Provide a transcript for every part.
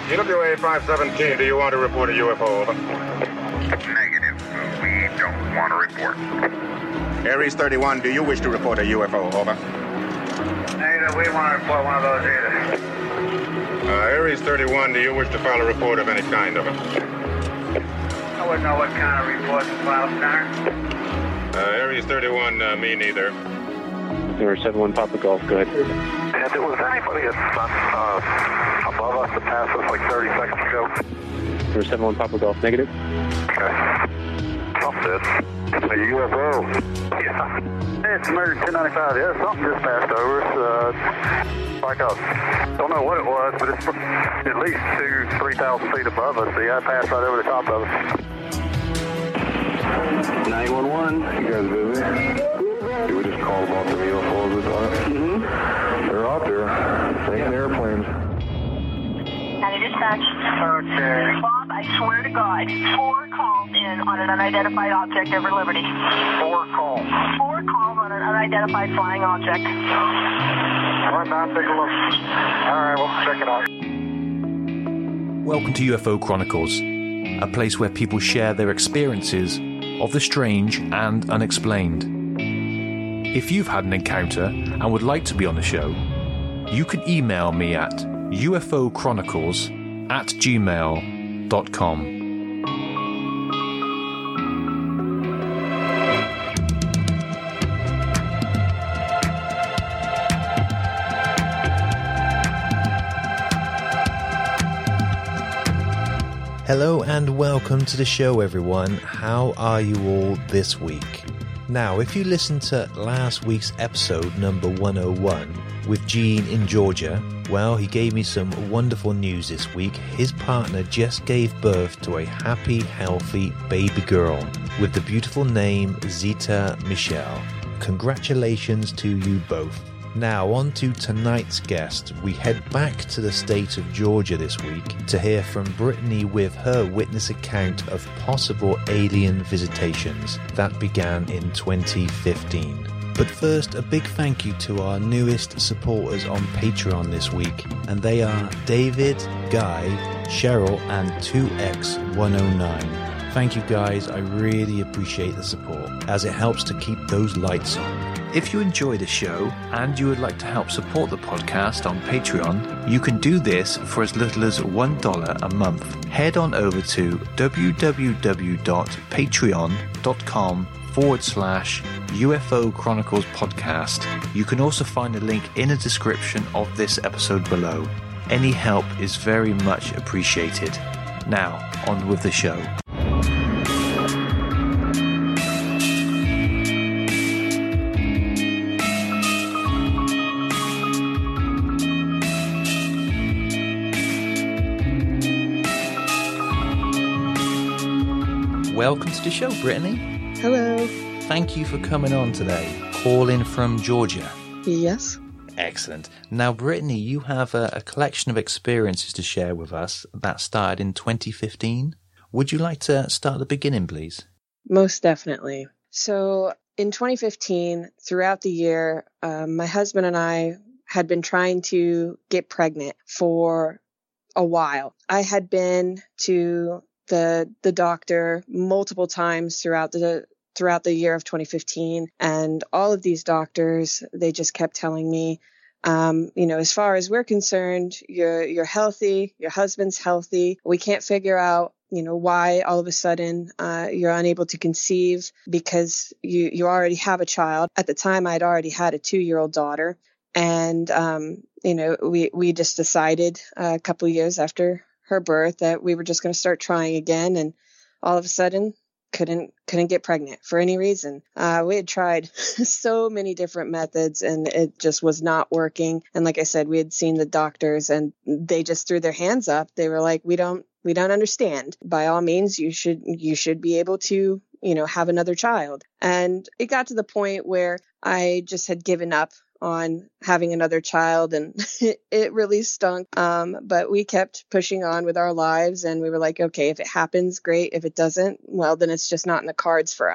EWA 517, do you want to report a UFO? Over. Negative. We don't want to report. Aries 31, do you wish to report a UFO? Over. Negative. We want to report one of those either. Aries 31, do you wish to file a report of any kind? Over. I wouldn't know what kind of report to file, sir. Aries 31, me neither. 071 Papa Golf, go ahead. If there was anybody above us that passed us like 30 seconds ago. 071 Papa Golf, negative. Okay. Something. A UFO. Yeah. It's murdered 1095. Yeah, something just passed over us. Like a, don't know what it was, but it's at least 2,000-3,000 feet above us. Yeah, it passed right over the top of us. 911, you guys busy? We just called about the UFOs this time. They're out there, taking airplanes. County Dispatch. Okay. Bob, I swear to God, 4 calls in on an unidentified object over Liberty. 4 calls. 4 calls on an unidentified flying object. Right now, take a look. All right, we'll check it out. Welcome to UFO Chronicles, a place where people share their experiences of the strange and unexplained. If you've had an encounter and would like to be on the show, you can email me at ufochronicles@gmail.com. Hello and welcome to the show, everyone. How are you all this week? Now, if you listened to last week's episode number 101 with Gene in Georgia, well, he gave me some wonderful news this week. His partner just gave birth to a happy, healthy baby girl with the beautiful name Zita Michelle. Congratulations to you both. Now, on to tonight's guest. We head back to the state of Georgia this week to hear from Brittany with her witness account of possible alien visitations that began in 2015. But first, a big thank you to our newest supporters on Patreon this week, and they are David, Guy, Cheryl, and 2X109. Thank you guys, I really appreciate the support, as it helps to keep those lights on. If you enjoy the show and you would like to help support the podcast on Patreon, you can do this for as little as $1 a month. Head on over to www.patreon.com/UFO Chronicles podcast. You can also find a link in the description of this episode below. Any help is very much appreciated. Now, on with the show. Welcome to the show, Brittany. Hello. Thank you for coming on today. Calling from Georgia. Yes. Excellent. Now, Brittany, you have a collection of experiences to share with us that started in 2015. Would you like to start at the beginning, please? Most definitely. So, in 2015, throughout the year, my husband and I had been trying to get pregnant for a while. I had been to the doctor multiple times throughout the year of 2015, and all of these doctors, they just kept telling me, as far as we're concerned, you're healthy, your husband's healthy. We can't figure out, why all of a sudden you're unable to conceive, because you already have a child. At the time, I'd already had a 2-year-old daughter, and we just decided a couple of years after her birth that we were just going to start trying again, and all of a sudden couldn't get pregnant for any reason. We had tried so many different methods, and it just was not working. And like I said, we had seen the doctors, and they just threw their hands up. They were like, we don't understand. By all means, you should be able to have another child. And it got to the point where I just had given up on having another child, and it really stunk. But we kept pushing on with our lives, and we were like, okay, if it happens, great. If it doesn't, well, then it's just not in the cards for us.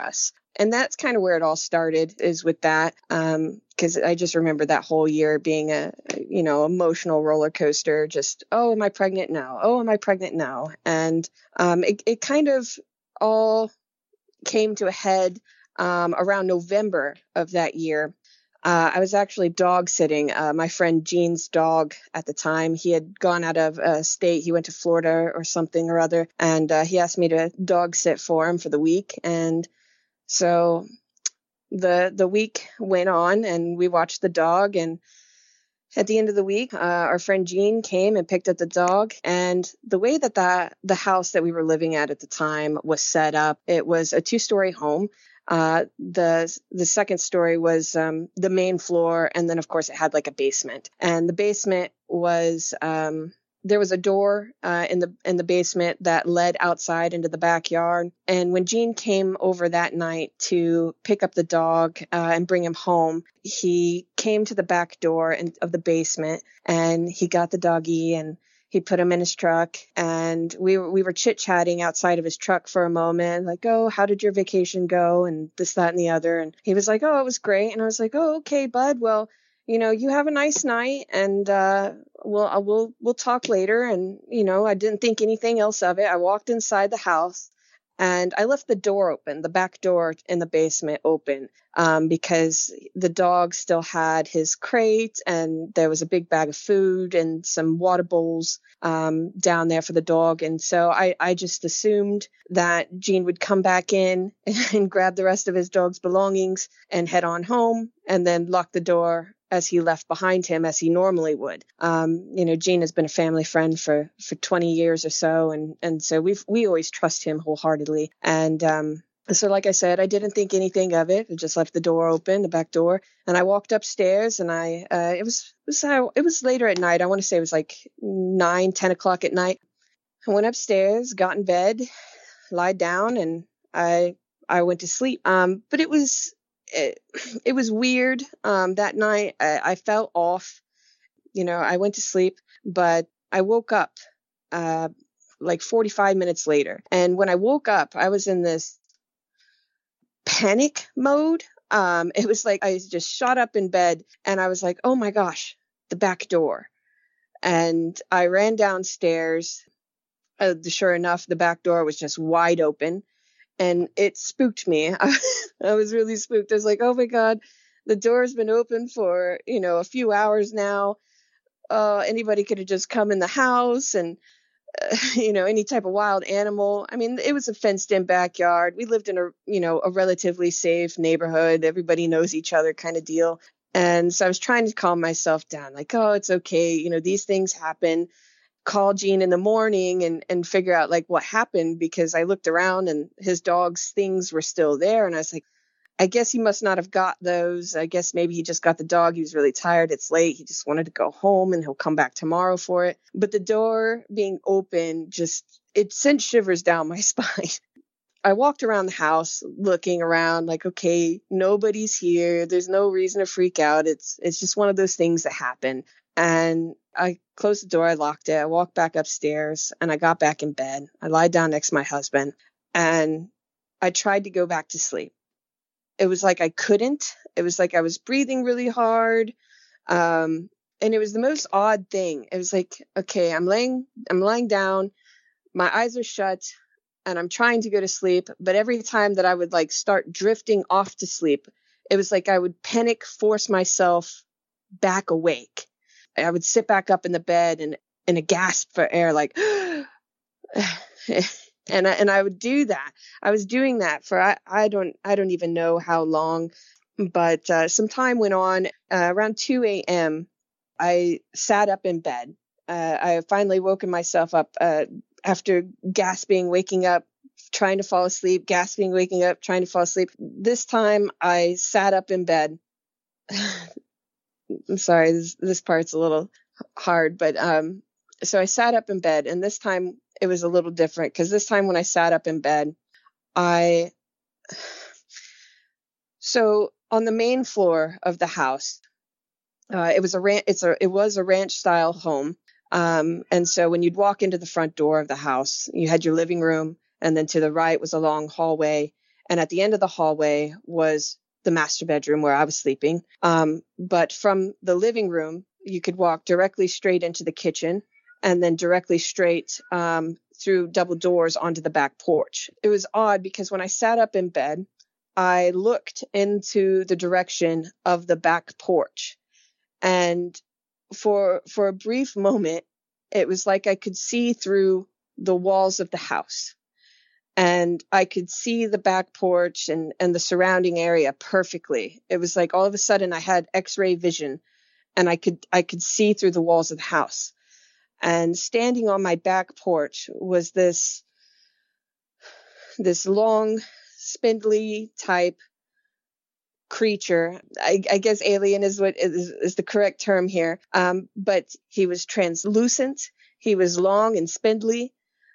And that's kind of where it all started, is with that. Because I just remember that whole year being a, emotional roller coaster. Just, oh, am I pregnant? No. Oh, am I pregnant? No. And it kind of all came to a head around November of that year. I was actually dog sitting my friend Gene's dog at the time. He had gone out of state. He went to Florida or something or other. And he asked me to dog sit for him for the week. And so the week went on and we watched the dog. And at the end of the week, our friend Gene came and picked up the dog. And the way that the house that we were living at the time was set up, it was a 2-story home. The second story was the main floor, and then of course it had like a basement. And the basement was there was a door in the basement that led outside into the backyard. And when Gene came over that night to pick up the dog and bring him home, he came to the back door of the basement and he got the doggy and he put him in his truck, and we were chit-chatting outside of his truck for a moment, like, oh, how did your vacation go? And this, that, and the other. And he was like, oh, it was great. And I was like, oh, okay, bud. Well, you have a nice night, and we'll talk later. And, I didn't think anything else of it. I walked inside the house. And I left the door open, the back door in the basement open, because the dog still had his crate and there was a big bag of food and some water bowls down there for the dog. And so I just assumed that Gene would come back in and grab the rest of his dog's belongings and head on home and then lock the door as he left behind him, as he normally would. Gene has been a family friend for 20 years or so. And so we always trust him wholeheartedly. And so like I said, I didn't think anything of it. I just left the door open, the back door. And I walked upstairs and it was later at night. I want to say it was like 9, 10 o'clock at night. I went upstairs, got in bed, lied down, and I went to sleep. But it was weird. That night I felt off. I went to sleep, but I woke up like 45 minutes later. And when I woke up, I was in this panic mode. It was like I just shot up in bed and I was like, oh my gosh, the back door. And I ran downstairs. Sure enough, the back door was just wide open. And it spooked me. I was really spooked. I was like, oh my God, the door's been open for, a few hours now. Anybody could have just come in the house and, any type of wild animal. I mean, it was a fenced in backyard. We lived in a relatively safe neighborhood. Everybody knows each other kind of deal. And so I was trying to calm myself down, like, oh, it's okay. These things happen. Call Gene in the morning and figure out like what happened, because I looked around and his dog's things were still there. And I was like, I guess he must not have got those. I guess maybe he just got the dog. He was really tired. It's late. He just wanted to go home and he'll come back tomorrow for it. But the door being open, it sent shivers down my spine. I walked around the house looking around like, okay, nobody's here. There's no reason to freak out. It's just one of those things that happen. And I closed the door, I locked it, I walked back upstairs, and I got back in bed. I lied down next to my husband, and I tried to go back to sleep. It was like I couldn't. It was like I was breathing really hard. And it was the most odd thing. It was like, okay, I'm lying down, my eyes are shut, and I'm trying to go to sleep. But every time that I would like start drifting off to sleep, it was like I would panic, force myself back awake. I would sit back up in the bed and in a gasp for air, like, and I would do that. I was doing that for, I don't even know how long, but some time went on. Around 2 a.m., I sat up in bed. I finally woken myself up after gasping, waking up, trying to fall asleep, gasping, waking up, trying to fall asleep. This time I sat up in bed. I'm sorry, this part's a little hard, but so I sat up in bed, and this time it was a little different, because this time when I sat up in bed, so on the main floor of the house, it was a ranch style home, and so when you'd walk into the front door of the house, you had your living room, and then to the right was a long hallway, And at the end of the hallway was the master bedroom where I was sleeping. But from the living room, you could walk directly straight into the kitchen and then directly straight through double doors onto the back porch. It was odd because when I sat up in bed, I looked into the direction of the back porch. And for a brief moment, it was like I could see through the walls of the house. And I could see the back porch and the surrounding area perfectly. It was like all of a sudden I had X-ray vision and I could see through the walls of the house. And standing on my back porch was this long, spindly type creature. I guess alien is what is the correct term here. But he was translucent. He was long and spindly.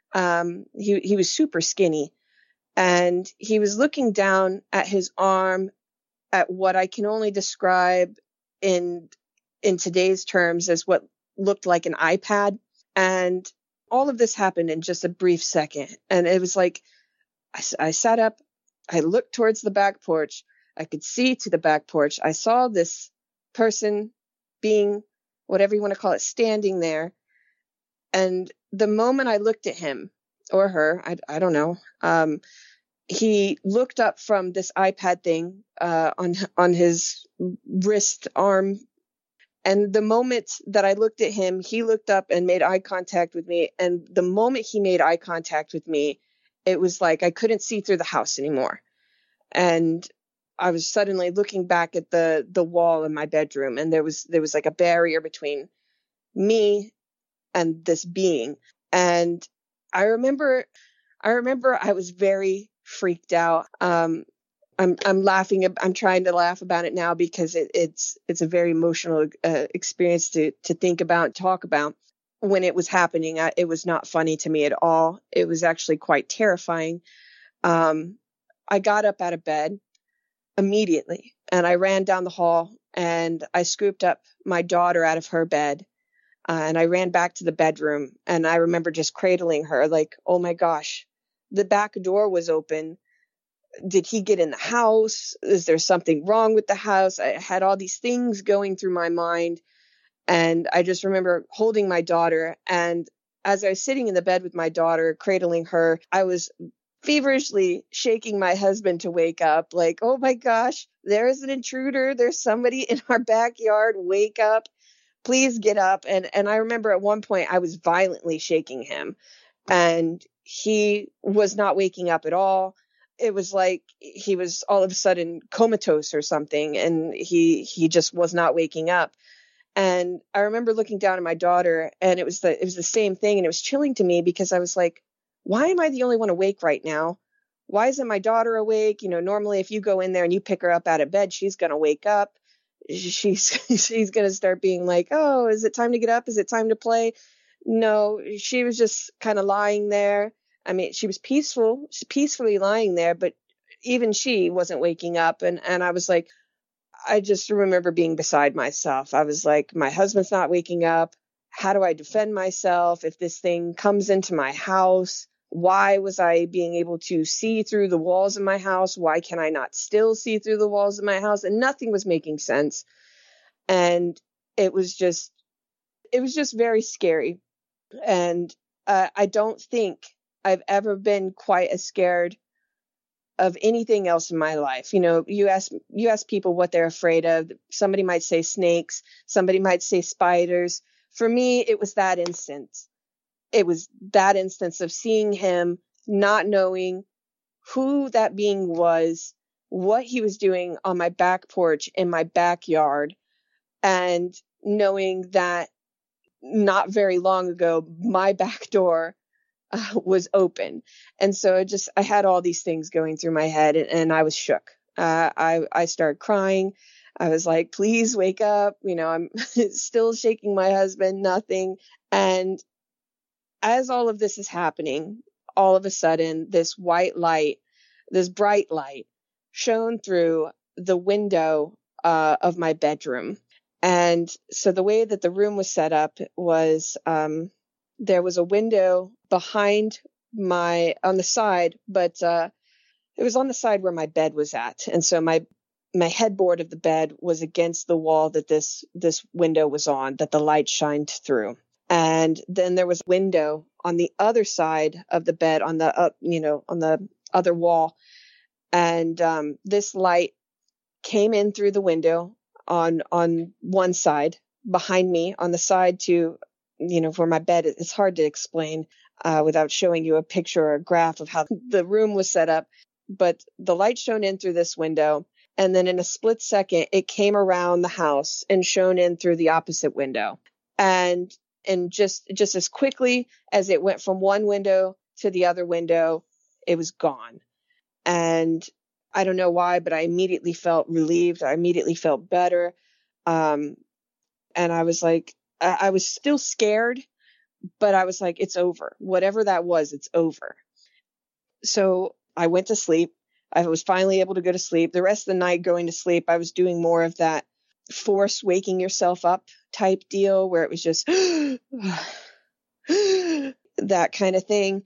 He was super skinny, and he was looking down at his arm at what I can only describe in today's terms as what looked like an iPad. And all of this happened in just a brief second. And it was like, I sat up, I looked towards the back porch. I could see to the back porch. I saw this person, being, whatever you want to call it, standing there. And the moment I looked at him or her, I don't know, he looked up from this iPad thing on his wrist arm. And the moment that I looked at him, he looked up and made eye contact with me. And the moment he made eye contact with me, it was like I couldn't see through the house anymore. And I was suddenly looking back at the wall in my bedroom, and there was like a barrier between me and this being. And I remember I was very freaked out. I'm laughing. I'm trying to laugh about it now because it's a very emotional experience to think about, talk about. When it was happening, it was not funny to me at all. It was actually quite terrifying. I got up out of bed immediately and I ran down the hall and I scooped up my daughter out of her bed. And I ran back to the bedroom, and I remember just cradling her like, oh my gosh, the back door was open. Did he get in the house? Is there something wrong with the house? I had all these things going through my mind. And I just remember holding my daughter. And as I was sitting in the bed with my daughter, cradling her, I was feverishly shaking my husband to wake up. Like, oh my gosh, there is an intruder. There's somebody in our backyard. Wake up. Please get up. And I remember at one point I was violently shaking him, and he was not waking up at all. It was like he was all of a sudden comatose or something, and he just was not waking up. And I remember looking down at my daughter, and it was the same thing, and it was chilling to me because I was like, why am I the only one awake right now? Why isn't my daughter awake? You know, normally if you go in there and you pick her up out of bed, she's going to wake up. She's going to start being like, oh, is it time to get up? Is it time to play? No, she was just kind of lying there. I mean, she was peacefully lying there, but even she wasn't waking up. And I was like, I just remember being beside myself. I was like, my husband's not waking up. How do I defend myself if this thing comes into my house? Why was I being able to see through the walls of my house? Why can I not still see through the walls of my house? And nothing was making sense. And it was just very scary. And I don't think I've ever been quite as scared of anything else in my life. You know, you ask people what they're afraid of. Somebody might say snakes. Somebody might say spiders. For me, it was that instance. It was that instance of seeing him, not knowing who that being was, what he was doing on my back porch in my backyard, and knowing that not very long ago, my back door was open. And so I had all these things going through my head, and I was shook. I started crying. I was like, please wake up. You know, I'm still shaking my husband, nothing. And as all of this is happening, all of a sudden, this white light, this bright light shone through the window of my bedroom. And so the way that the room was set up was there was a window behind on the side, but It was on the side where my bed was at. And so my headboard of the bed was against the wall that this window was on, that the light shined through. And then there was a window on the other side of the bed, on the on the other wall. And this light came in through the window on one side, behind me, on the side to, where my bed is. It's hard to explain without showing you a picture or a graph of how the room was set up. But the light shone in through this window. And then in a split second, it came around the house and shone in through the opposite window. And just as quickly as it went from one window to the other window, it was gone. And I don't know why, but I immediately felt relieved. I immediately felt better. And I was like, I was still scared, but I was like, it's over. Whatever that was, it's over. So I went to sleep. I was finally able to go to sleep. The rest of the night going to sleep, I was doing more of that force waking yourself up type deal where it was just that kind of thing.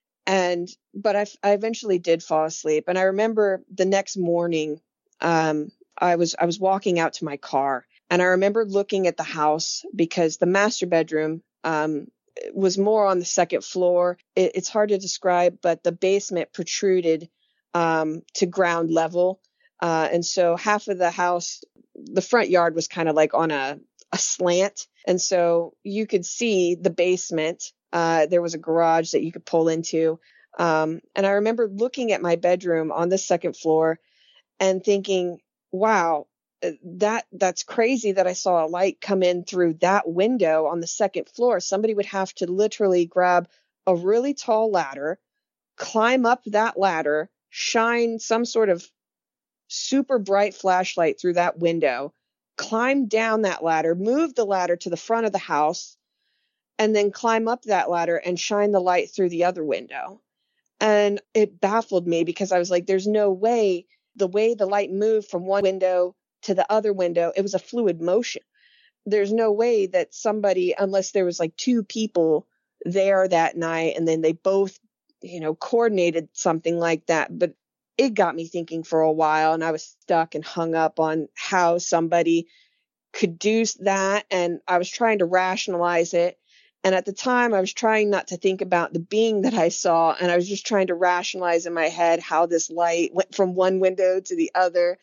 But I eventually did fall asleep. And I remember the next morning, I was walking out to my car, and I remember looking at the house because the master bedroom, was more on the second floor. It's hard to describe, but the basement protruded, to ground level. And so half of the house, the front yard was kind of like on a slant. And so you could see the basement. There was a garage that you could pull into. And I remember looking at my bedroom on the second floor and thinking, wow, that's crazy that I saw a light come in through that window on the second floor. Somebody would have to literally grab a really tall ladder, climb up that ladder, shine some sort of super bright flashlight through that window, climb down that ladder, move the ladder to the front of the house, and then climb up that ladder and shine the light through the other window. And it baffled me because I was like, there's no way the light moved from one window to the other window, it was a fluid motion. There's no way that somebody, unless there was like two people there that night and then they both, coordinated something like that. But it got me thinking for a while, and I was stuck and hung up on how somebody could do that. And I was trying to rationalize it. And at the time, I was trying not to think about the being that I saw. And I was just trying to rationalize in my head how this light went from one window to the other.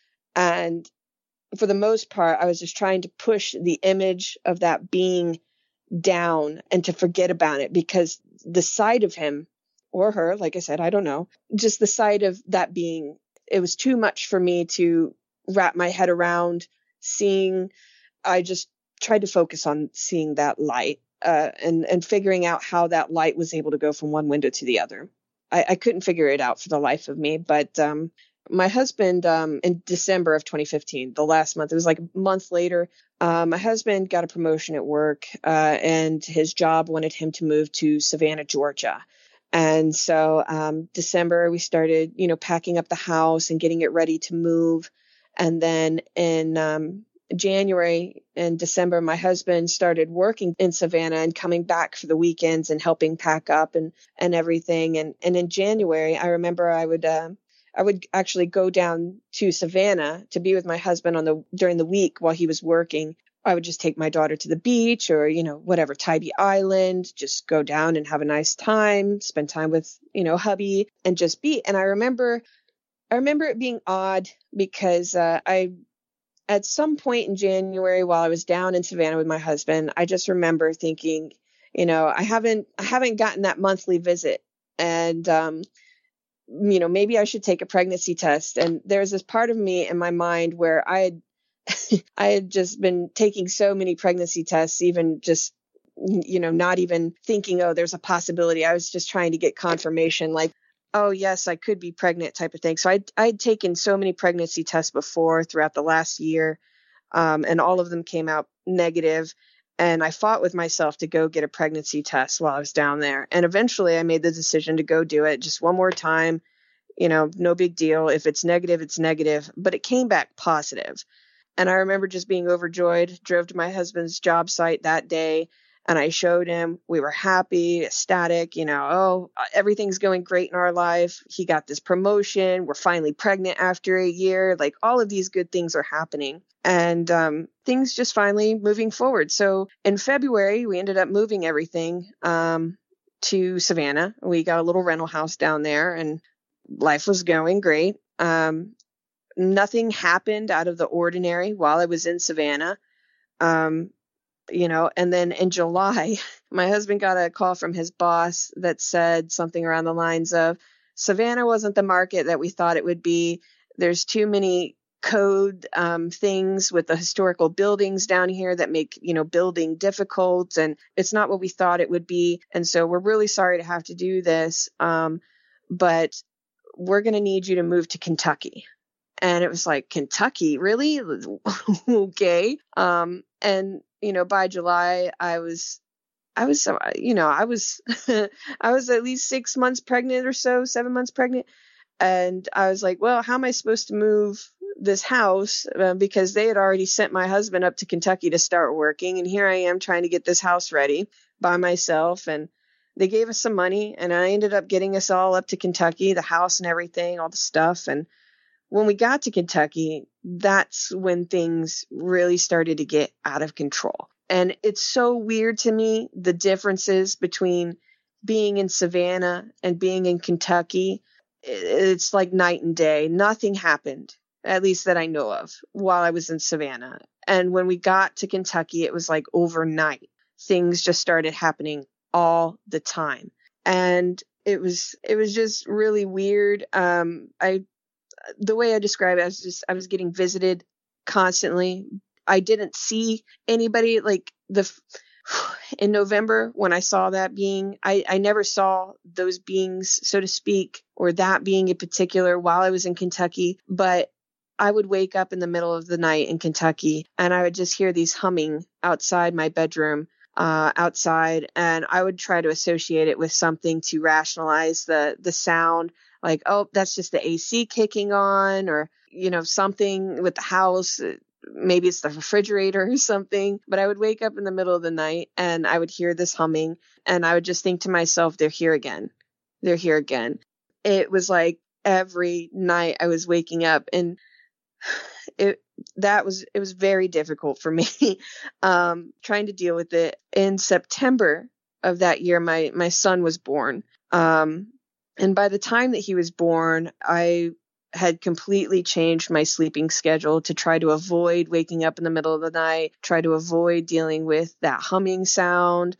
And for the most part, I was just trying to push the image of that being down and to forget about it, because the sight of him or her, like I said, I don't know, just the sight of that being, it was too much for me to wrap my head around seeing. I just tried to focus on seeing that light and figuring out how that light was able to go from one window to the other. I couldn't figure it out for the life of me, but my husband, in December of 2015, the last month, it was like a month later, my husband got a promotion at work, and his job wanted him to move to Savannah, Georgia. And so December, we started, packing up the house and getting it ready to move. And then in January and December, my husband started working in Savannah and coming back for the weekends and helping pack up and everything. And in January, I remember I would actually go down to Savannah to be with my husband during the week while he was working. I would just take my daughter to the beach or, whatever, Tybee Island, just go down and have a nice time, spend time with, hubby and just be. And I remember it being odd because at some point in January while I was down in Savannah with my husband, I just remember thinking, I haven't gotten that monthly visit, and maybe I should take a pregnancy test. And there's this part of me in my mind where I had just been taking so many pregnancy tests, even just, not even thinking, oh, there's a possibility. I was just trying to get confirmation, like, oh, yes, I could be pregnant type of thing. So I'd taken so many pregnancy tests before throughout the last year, and all of them came out negative. And I fought with myself to go get a pregnancy test while I was down there. And eventually I made the decision to go do it just one more time. No big deal. If it's negative, it's negative. But it came back positive. And I remember just being overjoyed, drove to my husband's job site that day. And I showed him, we were happy, ecstatic, everything's going great in our life. He got this promotion. We're finally pregnant after a year. Like all of these good things are happening. And things just finally moving forward. So in February, we ended up moving everything to Savannah. We got a little rental house down there and life was going great. Nothing happened out of the ordinary while I was in Savannah. And then in July, my husband got a call from his boss that said something around the lines of, Savannah wasn't the market that we thought it would be. There's too many code things with the historical buildings down here that make, building difficult, and it's not what we thought it would be. And so we're really sorry to have to do this. But we're going to need you to move to Kentucky. And it was like, Kentucky, really? Okay. And, by July, I was I was at least 6 months pregnant or so, 7 months pregnant. And I was like, well, how am I supposed to move this house? Because they had already sent my husband up to Kentucky to start working. And here I am trying to get this house ready by myself. And they gave us some money and I ended up getting us all up to Kentucky, the house and everything, all the stuff. And when we got to Kentucky, that's when things really started to get out of control. And it's so weird to me, the differences between being in Savannah and being in Kentucky. It's like night and day. Nothing happened, at least that I know of, while I was in Savannah. And when we got to Kentucky, it was like overnight. Things just started happening all the time. And it was just really weird. The way I describe it, I was getting visited constantly. I didn't see anybody in November when I saw that being. I never saw those beings, so to speak, or that being in particular while I was in Kentucky. But I would wake up in the middle of the night in Kentucky and I would just hear these humming outside my bedroom, outside. And I would try to associate it with something to rationalize the sound. Like, oh, that's just the AC kicking on, or, something with the house. Maybe it's the refrigerator or something. But I would wake up in the middle of the night and I would hear this humming and I would just think to myself, they're here again. They're here again. It was like every night I was waking up, and it was very difficult for me trying to deal with it. In September of that year, my son was born. And by the time that he was born, I had completely changed my sleeping schedule to try to avoid waking up in the middle of the night, try to avoid dealing with that humming sound.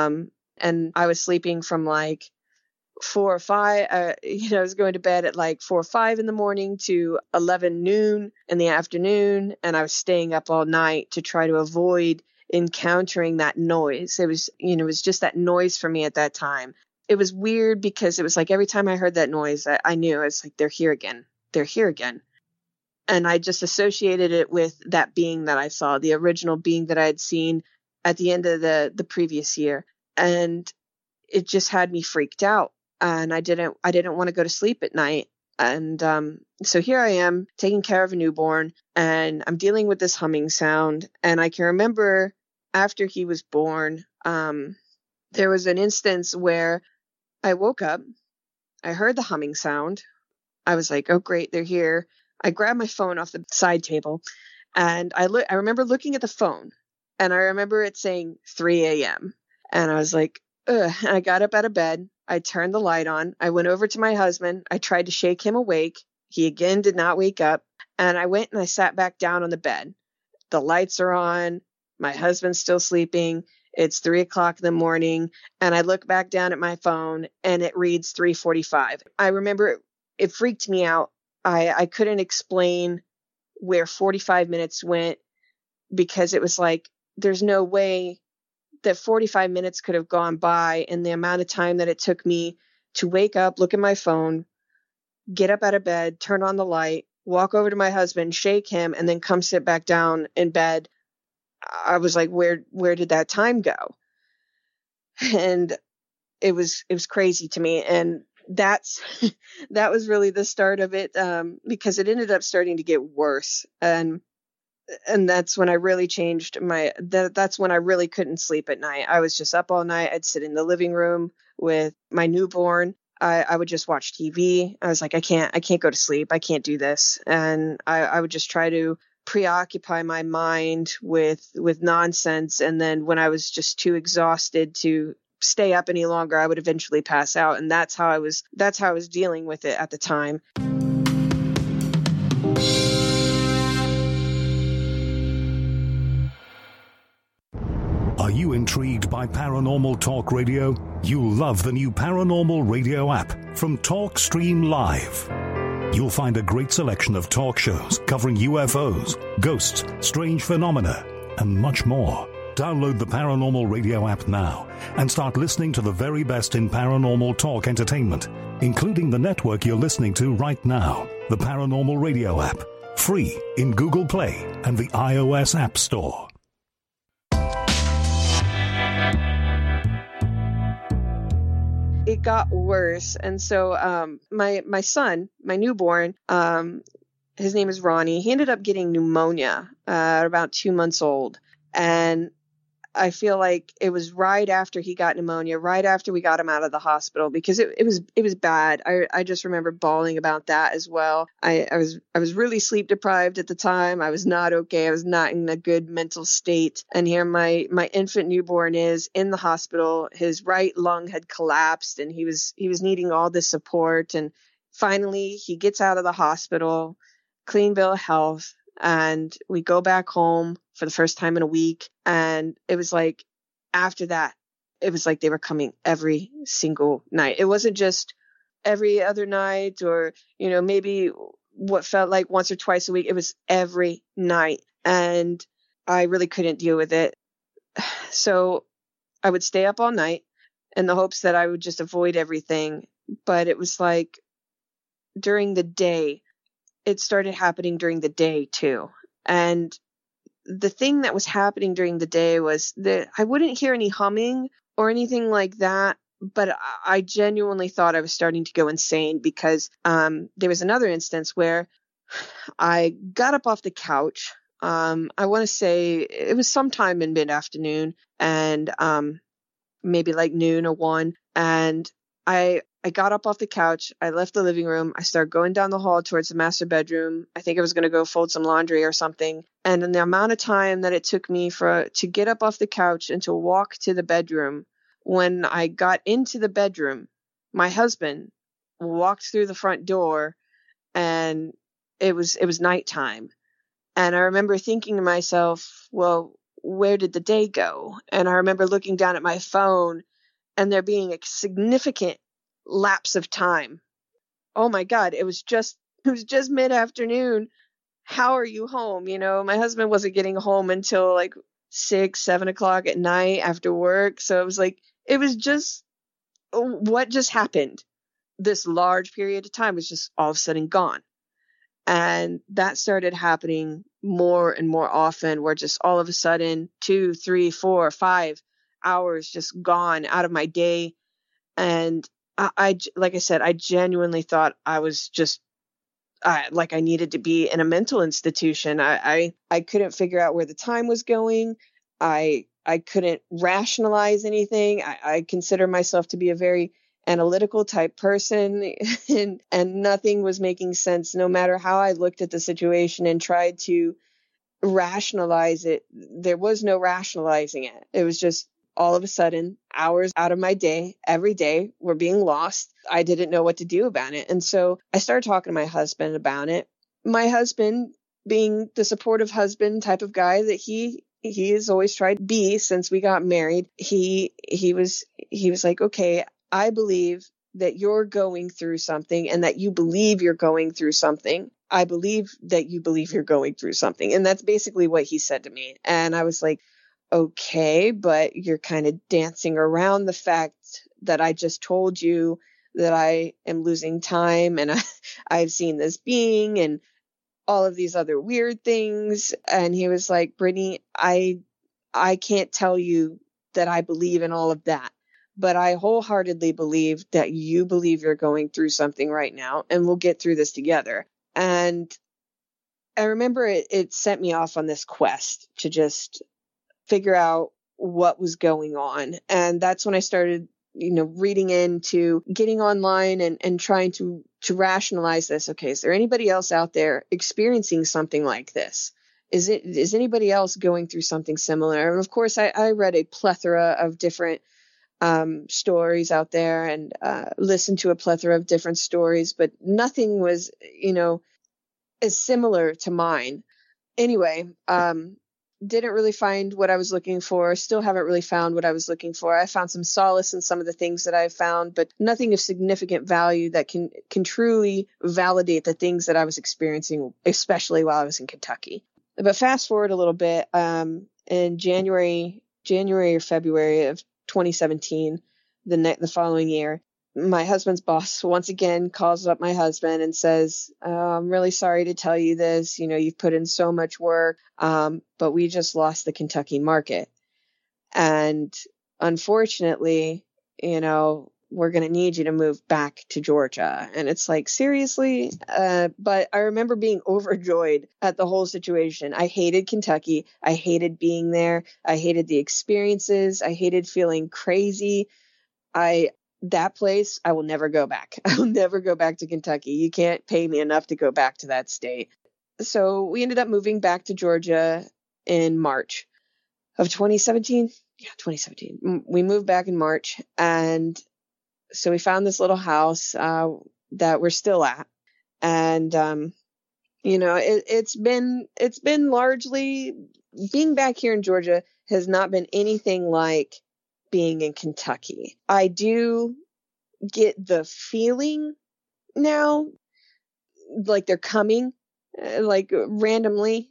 And I was sleeping from like 4 or 5, I was going to bed at like 4 or 5 in the morning to 11 noon in the afternoon. And I was staying up all night to try to avoid encountering that noise. It was just that noise for me at that time. It was weird because it was like every time I heard that noise, I knew it's like, they're here again. They're here again. And I just associated it with that being that I saw, the original being that I had seen at the end of the previous year. And it just had me freaked out. And I didn't want to go to sleep at night. And so here I am taking care of a newborn and I'm dealing with this humming sound. And I can remember after he was born, there was an instance where I woke up, I heard the humming sound. I was like, oh, great, they're here. I grabbed my phone off the side table and I remember looking at the phone and I remember it saying 3 a.m. And I was like, ugh. And I got up out of bed. I turned the light on. I went over to my husband. I tried to shake him awake. He again did not wake up. And I went and I sat back down on the bed. The lights are on. My husband's still sleeping. It's 3 o'clock in the morning. And I look back down at my phone and it reads 3:45. I remember it freaked me out. I couldn't explain where 45 minutes went because it was like, there's no way that 45 minutes could have gone by in the amount of time that it took me to wake up, look at my phone, get up out of bed, turn on the light, walk over to my husband, shake him, and then come sit back down in bed. I was like, where did that time go? And it was crazy to me. And that was really the start of it, because it ended up starting to get worse. And And that's when I really changed that's when I really couldn't sleep at night. I was just up all night. I'd sit in the living room with my newborn. I would just watch TV. I was like, I can't go to sleep. I can't do this. And I would just try to preoccupy my mind with nonsense. And then when I was just too exhausted to stay up any longer, I would eventually pass out. And that's how I was dealing with it at the time. Are you intrigued by Paranormal Talk Radio? You'll love the new Paranormal Radio app from TalkStream Live. You'll find a great selection of talk shows covering UFOs, ghosts, strange phenomena, and much more. Download the Paranormal Radio app now and start listening to the very best in paranormal talk entertainment, including the network you're listening to right now, the Paranormal Radio app, free in Google Play and the iOS App Store. It got worse. And so my son, my newborn, his name is Ronnie. He ended up getting pneumonia at about 2 months old. And I feel like it was right after he got pneumonia, right after we got him out of the hospital, because it was bad. I just remember bawling about that as well. I was really sleep deprived at the time. I was not okay. I was not in a good mental state. And here my infant newborn is in the hospital. His right lung had collapsed and he was needing all this support. And finally he gets out of the hospital, clean bill of health. And we go back home for the first time in a week. And it was like, after that, it was like they were coming every single night. It wasn't just every other night or, maybe what felt like once or twice a week. It was every night. And I really couldn't deal with it. So I would stay up all night in the hopes that I would just avoid everything. But it was like during the day, it started happening during the day too. And the thing that was happening during the day was that I wouldn't hear any humming or anything like that, but I genuinely thought I was starting to go insane because there was another instance where I got up off the couch. I want to say it was sometime in mid-afternoon and maybe like noon or 1. And I got up off the couch. I left the living room. I started going down the hall towards the master bedroom. I think I was going to go fold some laundry or something. And in the amount of time that it took me to get up off the couch and to walk to the bedroom, when I got into the bedroom, my husband walked through the front door and it was nighttime. And I remember thinking to myself, well, where did the day go? And I remember looking down at my phone and there being a significant lapse of time. Oh my God, it was just mid-afternoon. How are you home? My husband wasn't getting home until like 6, 7 o'clock at night after work. So it was just, what just happened? This large period of time was just all of a sudden gone. And that started happening more and more often, where just all of a sudden 2, 3, 4, 5 hours just gone out of my day. And I like I said, I genuinely thought I was just like I needed to be in a mental institution. I couldn't figure out where the time was going. I couldn't rationalize anything. I consider myself to be a very analytical type person and nothing was making sense. No matter how I looked at the situation and tried to rationalize it, there was no rationalizing it. It was just all of a sudden, hours out of my day, every day, were being lost. I didn't know what to do about it. And so I started talking to my husband about it. My husband, being the supportive husband type of guy that he has always tried to be since we got married, he was like, okay, I believe that you're going through something and that you believe you're going through something. I believe that you believe you're going through something. And that's basically what he said to me. And I was like, okay, but you're kind of dancing around the fact that I just told you that I am losing time and I've seen this being and all of these other weird things. And he was like, Brittany, I can't tell you that I believe in all of that, but I wholeheartedly believe that you believe you're going through something right now and we'll get through this together. And I remember it sent me off on this quest to just figure out what was going on. And that's when I started, reading into getting online and trying to rationalize this. Okay, is there anybody else out there experiencing something like this? Is anybody else going through something similar? And of course, I read a plethora of different stories out there and listened to a plethora of different stories, but nothing was, as similar to mine. Anyway, didn't really find what I was looking for. Still haven't really found what I was looking for. I found some solace in some of the things that I found, but nothing of significant value that can truly validate the things that I was experiencing, especially while I was in Kentucky. But fast forward a little bit, in January or February of 2017, the following year, my husband's boss once again calls up my husband and says, I'm really sorry to tell you this. You've put in so much work, but we just lost the Kentucky market. And unfortunately, we're going to need you to move back to Georgia. And it's like, seriously? But I remember being overjoyed at the whole situation. I hated Kentucky. I hated being there. I hated the experiences. I hated feeling crazy. That place, I will never go back. I will never go back to Kentucky. You can't pay me enough to go back to that state. So we ended up moving back to Georgia in March of 2017. Yeah, 2017. We moved back in March. And so we found this little house that we're still at. And, it's been largely, being back here in Georgia has not been anything like being in Kentucky. I do get the feeling now like they're coming, like randomly.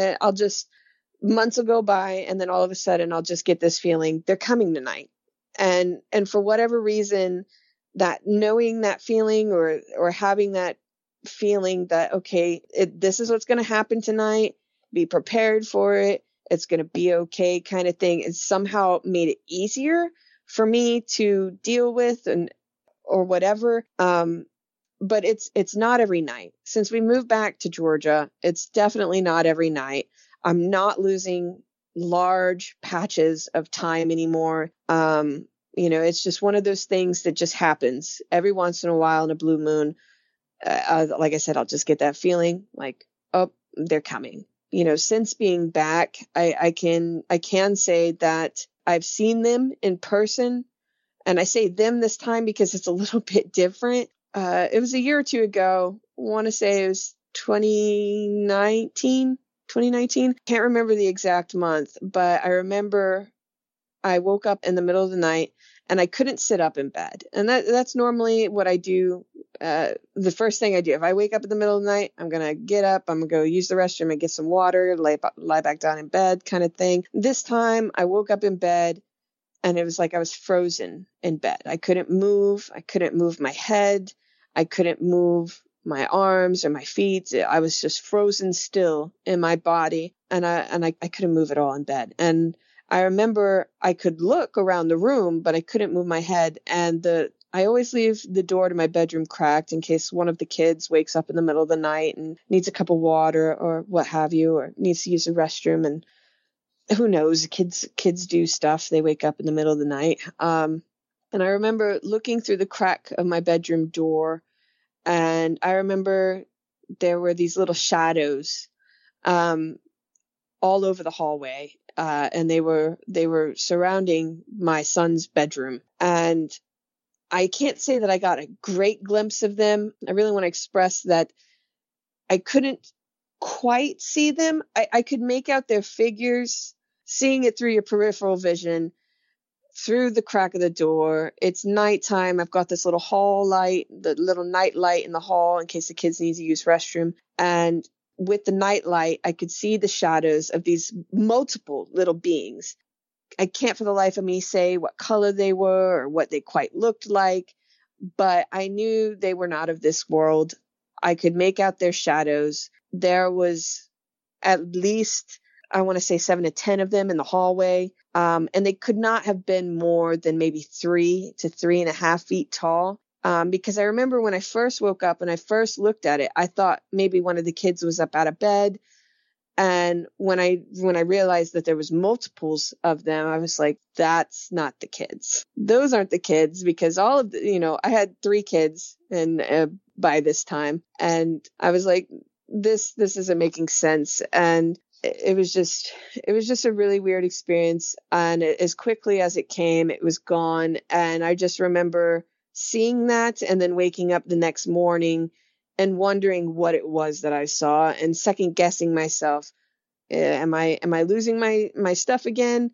Months will go by and then all of a sudden I'll just get this feeling they're coming tonight. And for whatever reason, that knowing that feeling or having that feeling that, okay, this is what's going to happen tonight, be prepared for it. It's going to be okay kind of thing. It's somehow made it easier for me to deal with or whatever. But it's not every night. Since we moved back to Georgia, it's definitely not every night. I'm not losing large patches of time anymore. It's just one of those things that just happens every once in a while in a blue moon. Like I said, I'll just get that feeling like, oh, they're coming. Since being back, I can say that I've seen them in person, and I say them this time because it's a little bit different. It was a year or two ago. I want to say it was 2019. Can't remember the exact month, but I remember I woke up in the middle of the night and I couldn't sit up in bed. And that's normally what I do. The first thing I do, if I wake up in the middle of the night, I'm going to get up, I'm going to go use the restroom and get some water, lie back down in bed kind of thing. This time I woke up in bed and it was like I was frozen in bed. I couldn't move. I couldn't move my head. I couldn't move my arms or my feet. I was just frozen still in my body, and I couldn't move at all in bed. And I remember I could look around the room, but I couldn't move my head. And I always leave the door to my bedroom cracked in case one of the kids wakes up in the middle of the night and needs a cup of water or what have you, or needs to use the restroom. And who knows, kids do stuff. They wake up in the middle of the night. And I remember looking through the crack of my bedroom door, and I remember there were these little shadows all over the hallway, and they were surrounding my son's bedroom. And I can't say that I got a great glimpse of them. I really want to express that I couldn't quite see them. I could make out their figures, seeing it through your peripheral vision, through the crack of the door. It's nighttime. I've got this little hall light, the little night light in the hall in case the kids need to use restroom. And with the night light, I could see the shadows of these multiple little beings. I can't for the life of me say what color they were or what they quite looked like, but I knew they were not of this world. I could make out their shadows. There was at least, I want to say 7 to 10 of them in the hallway. And they could not have been more than maybe 3 to 3.5 feet tall. Because I remember when I first woke up and I first looked at it, I thought maybe one of the kids was up out of bed. And when I realized that there was multiples of them, I was like, that's not the kids. Those aren't the kids, because all of the, I had 3 kids and by this time, and I was like, this isn't making sense. And it was just a really weird experience. And as quickly as it came, it was gone. And I just remember seeing that and then waking up the next morning and wondering what it was that I saw and second guessing myself. Am I losing my stuff again?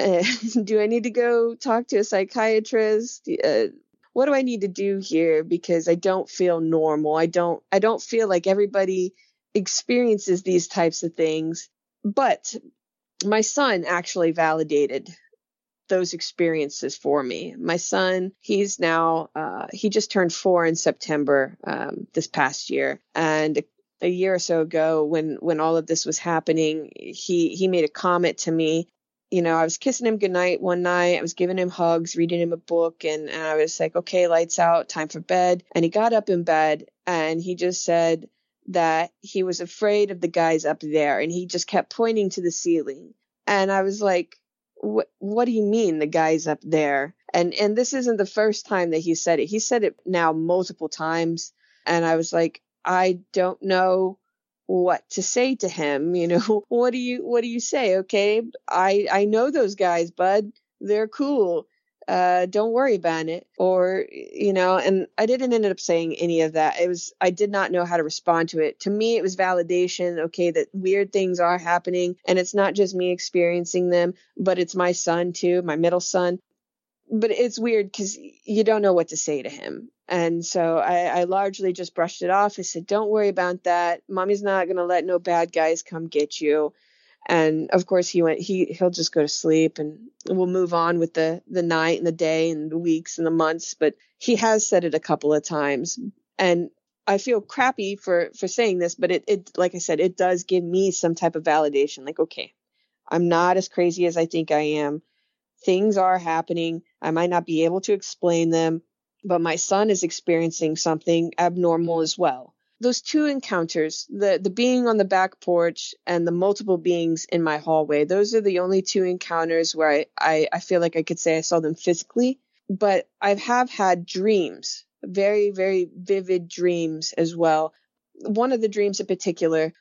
Do I need to go talk to a psychiatrist? What do I need to do here? Because I don't feel normal. I don't feel like everybody experiences these types of things. But my son actually validated those experiences for me. My son, he's now, he just turned 4 in September, this past year. And a year or so ago, when all of this was happening, he made a comment to me. I was kissing him goodnight one night. I was giving him hugs, reading him a book. And I was like, okay, lights out, time for bed. And he got up in bed and he just said that he was afraid of the guys up there. And he just kept pointing to the ceiling. And I was like, what do you mean the guy's up there? And this isn't the first time that he said it. He said it now multiple times. And I was like, I don't know what to say to him. What do you say? Okay. I know those guys, bud. They're cool. Don't worry about it. Or, and I didn't end up saying any of that. I did not know how to respond to it. To me, it was validation. Okay. That weird things are happening and it's not just me experiencing them, but it's my son too, my middle son. But it's weird because you don't know what to say to him. And so I largely just brushed it off. I said, don't worry about that. Mommy's not going to let no bad guys come get you. And of course he'll just go to sleep and we'll move on with the night and the day and the weeks and the months. But he has said it a couple of times. And I feel crappy for saying this, but it, like I said, it does give me some type of validation. Like, okay, I'm not as crazy as I think I am. Things are happening. I might not be able to explain them, but my son is experiencing something abnormal as well. Those 2 encounters, the being on the back porch and the multiple beings in my hallway, those are the only 2 encounters where I feel like I could say I saw them physically. But I have had dreams, very, very vivid dreams as well. One of the dreams in particular,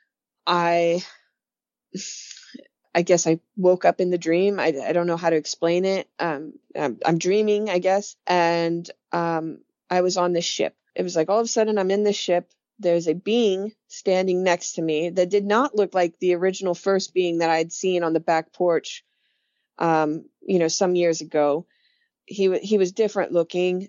I guess I woke up in the dream. I don't know how to explain it. I'm dreaming, I guess. And I was on this ship. It was like all of a sudden I'm in this ship. There's a being standing next to me that did not look like the original first being that I'd seen on the back porch, some years ago. He was different looking.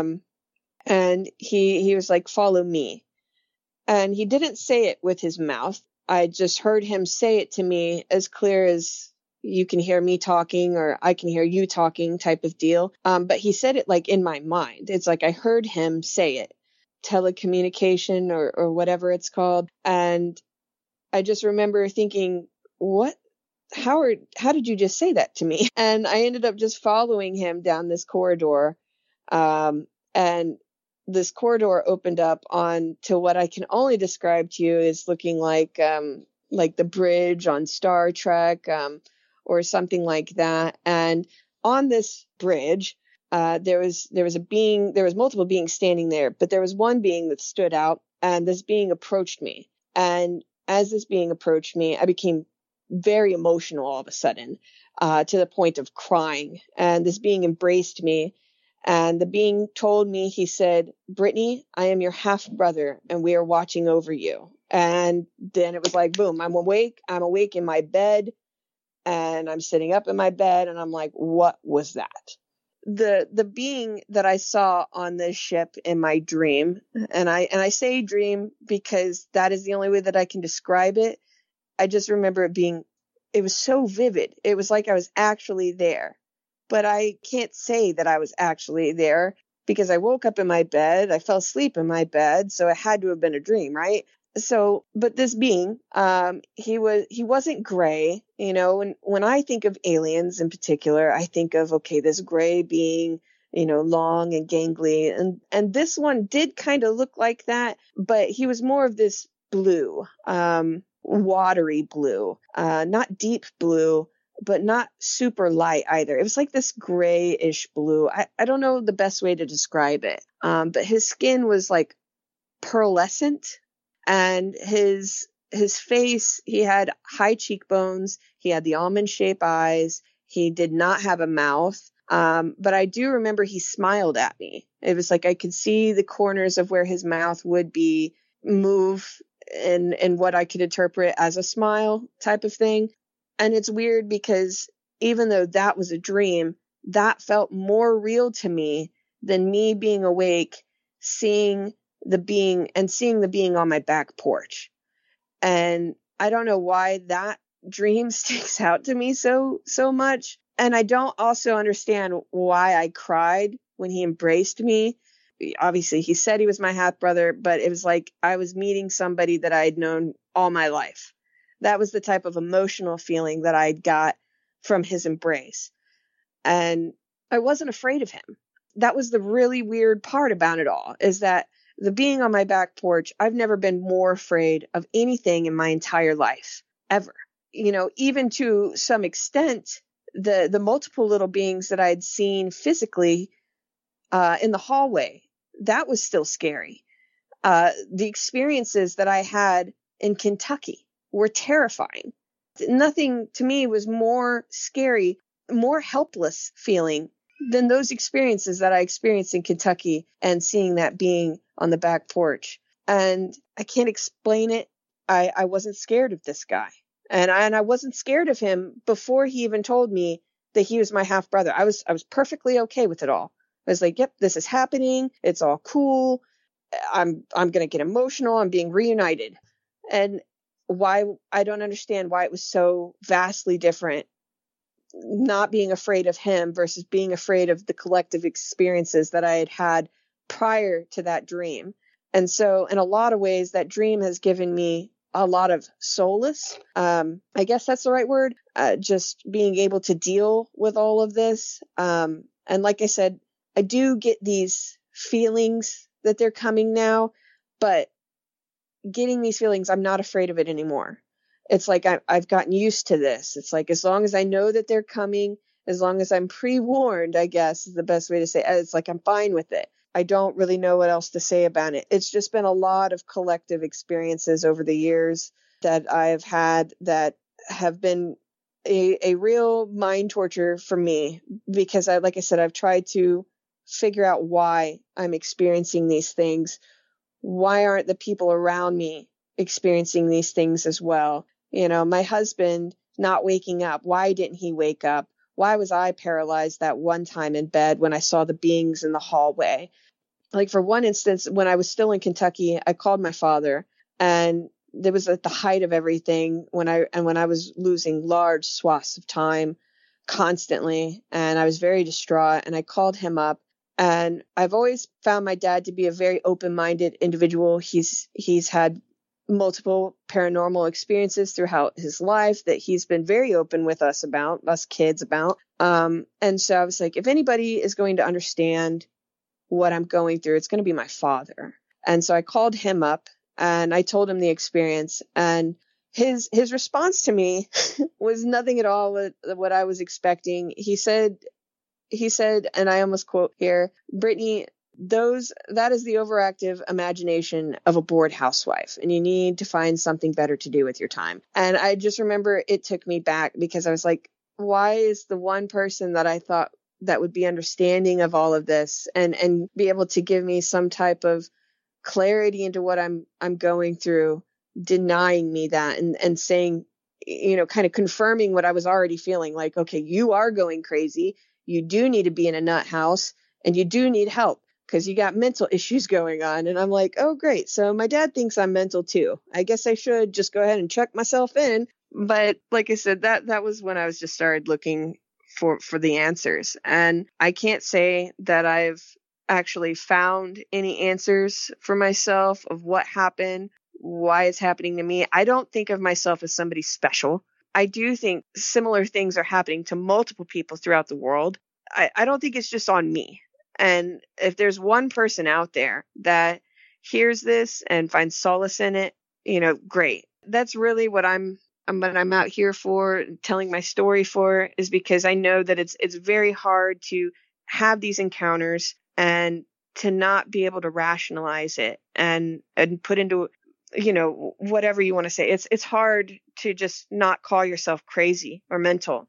And he was like, follow me. And he didn't say it with his mouth. I just heard him say it to me as clear as you can hear me talking or I can hear you talking type of deal. But he said it like in my mind. It's like I heard him say it, telecommunication or whatever it's called. And I just remember thinking, what? How did you just say that to me? And I ended up just following him down this corridor. And this corridor opened up on to what I can only describe to you as looking like the bridge on Star Trek, or something like that. And on this bridge, there was multiple beings standing there, but there was one being that stood out, and this being approached me. And as this being approached me, I became very emotional all of a sudden, to the point of crying. And this being embraced me. And the being told me, he said, Brittany, I am your half brother and we are watching over you. And then it was like, boom, I'm awake in my bed and I'm sitting up in my bed and I'm like, what was that? The being that I saw on this ship in my dream, and I say dream because that is the only way that I can describe it. I just remember it was so vivid. It was like I was actually there. But I can't say that I was actually there because I woke up in my bed. I fell asleep in my bed. So it had to have been a dream, right? So, but this being, he wasn't gray, and when I think of aliens in particular, I think of, okay, this gray being, long and gangly. And this one did kind of look like that, but he was more of this blue, watery blue, not deep blue, but not super light either. It was like this grayish blue. I don't know the best way to describe it. But his skin was like pearlescent, and his face, he had high cheekbones. He had the almond-shaped eyes. He did not have a mouth. But I do remember he smiled at me. It was like I could see the corners of where his mouth would be move in what I could interpret as a smile type of thing. And it's weird because even though that was a dream, that felt more real to me than me being awake, seeing the being on my back porch. And I don't know why that dream sticks out to me so much. And I don't also understand why I cried when he embraced me. Obviously, he said he was my half brother, but it was like I was meeting somebody that I had known all my life. That was the type of emotional feeling that I got from his embrace. And I wasn't afraid of him. That was the really weird part about it all, is that the being on my back porch, I've never been more afraid of anything in my entire life, ever. Even to some extent, the multiple little beings that I'd seen physically in the hallway, that was still scary. The experiences that I had in Kentucky were terrifying. Nothing to me was more scary, more helpless feeling than those experiences that I experienced in Kentucky and seeing that being on the back porch. And I can't explain it. I wasn't scared of this guy. And I wasn't scared of him before he even told me that he was my half brother. I was perfectly okay with it all. I was like, yep, this is happening. It's all cool. I'm going to get emotional. I'm being reunited. And why, I don't understand why it was so vastly different, not being afraid of him versus being afraid of the collective experiences that I had had prior to that dream. And so in a lot of ways, that dream has given me a lot of solace. I guess that's the right word. Just being able to deal with all of this. And like I said, I do get these feelings that they're coming now, but getting these feelings, I'm not afraid of it anymore. It's like I've gotten used to this. It's like as long as I know that they're coming, as long as I'm pre-warned, I guess is the best way to say it. It's like I'm fine with it. I don't really know what else to say about it. It's just been a lot of collective experiences over the years that I've had that have been a real mind torture for me, because like I said, I've tried to figure out why I'm experiencing these things. Why aren't the people around me experiencing these things as well? My husband not waking up. Why didn't he wake up? Why was I paralyzed that one time in bed when I saw the beings in the hallway? Like for one instance, when I was still in Kentucky, I called my father, and there was at the height of everything when I was losing large swaths of time constantly, and I was very distraught, and I called him up. And I've always found my dad to be a very open-minded individual. He's had multiple paranormal experiences throughout his life that he's been very open with us kids about. And so I was like, if anybody is going to understand what I'm going through, it's going to be my father. And so I called him up and I told him the experience, and his response to me was nothing at all what I was expecting. He said, and I almost quote here, Brittany, that is the overactive imagination of a bored housewife, and you need to find something better to do with your time. And I just remember it took me back, because I was like, why is the one person that I thought that would be understanding of all of this and be able to give me some type of clarity into what I'm going through, denying me that and saying, kind of confirming what I was already feeling, like, okay, you are going crazy. You do need to be in a nut house, and you do need help because you got mental issues going on. And I'm like, oh, great. So my dad thinks I'm mental too. I guess I should just go ahead and check myself in. But like I said, that was when I was just started looking for the answers. And I can't say that I've actually found any answers for myself of what happened, why it's happening to me. I don't think of myself as somebody special. I do think similar things are happening to multiple people throughout the world. I don't think it's just on me. And if there's one person out there that hears this and finds solace in it, great. That's really what I'm out here for, telling my story for, is because I know that it's very hard to have these encounters and to not be able to rationalize it and put into, whatever you want to say. It's hard to just not call yourself crazy or mental.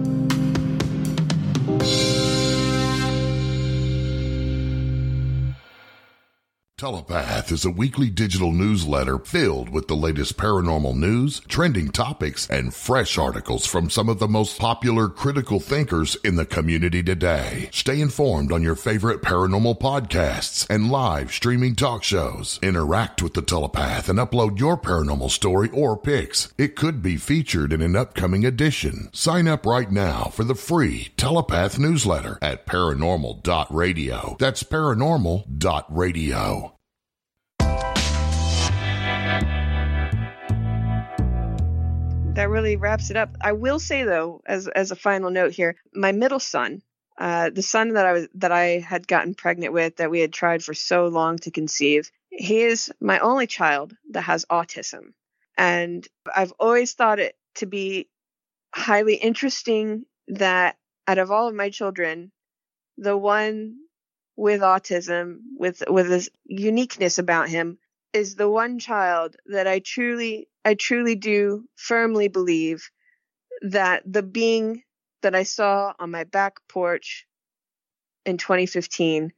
Telepath is a weekly digital newsletter filled with the latest paranormal news, trending topics, and fresh articles from some of the most popular critical thinkers in the community today. Stay informed on your favorite paranormal podcasts and live streaming talk shows. Interact with the Telepath and upload your paranormal story or pics. It could be featured in an upcoming edition. Sign up right now for the free Telepath newsletter at paranormal.radio. That's paranormal.radio. That really wraps it up. I will say, though, as a final note here, my middle son, the son that I had gotten pregnant with, that we had tried for so long to conceive, he is my only child that has autism. And I've always thought it to be highly interesting that out of all of my children, the one with autism, with this uniqueness about him, is the one child that I truly do firmly believe that the being that I saw on my back porch in 2015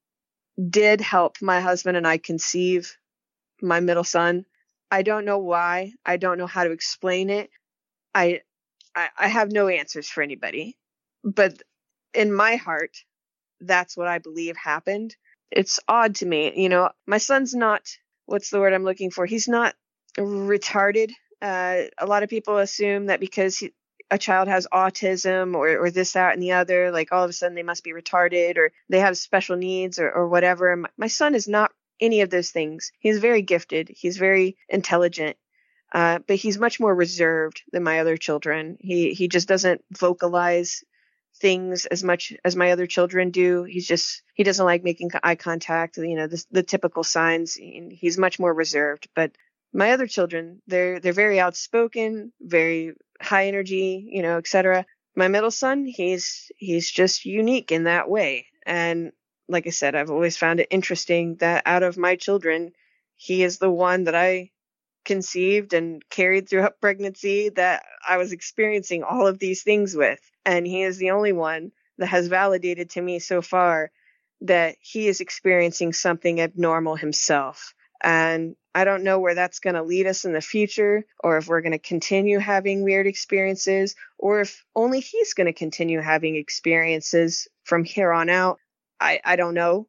did help my husband and I conceive my middle son. I don't know why. I don't know how to explain it. I have no answers for anybody, but in my heart, that's what I believe happened. It's odd to me. My son's not, what's the word I'm looking for? He's not retarded. A lot of people assume that because a child has autism or this, that, and the other, like all of a sudden they must be retarded or they have special needs or whatever. My son is not any of those things. He's very gifted. He's very intelligent. But he's much more reserved than my other children. He just doesn't vocalize things as much as my other children do. He doesn't like making eye contact, the typical signs. He's much more reserved. But my other children, they're very outspoken, very high energy, etc. My middle son, he's just unique in that way. And like I said, I've always found it interesting that out of my children, he is the one that I conceived and carried throughout pregnancy that I was experiencing all of these things with. And he is the only one that has validated to me so far that he is experiencing something abnormal himself. And I don't know where that's going to lead us in the future, or if we're going to continue having weird experiences, or if only he's going to continue having experiences from here on out. I don't know.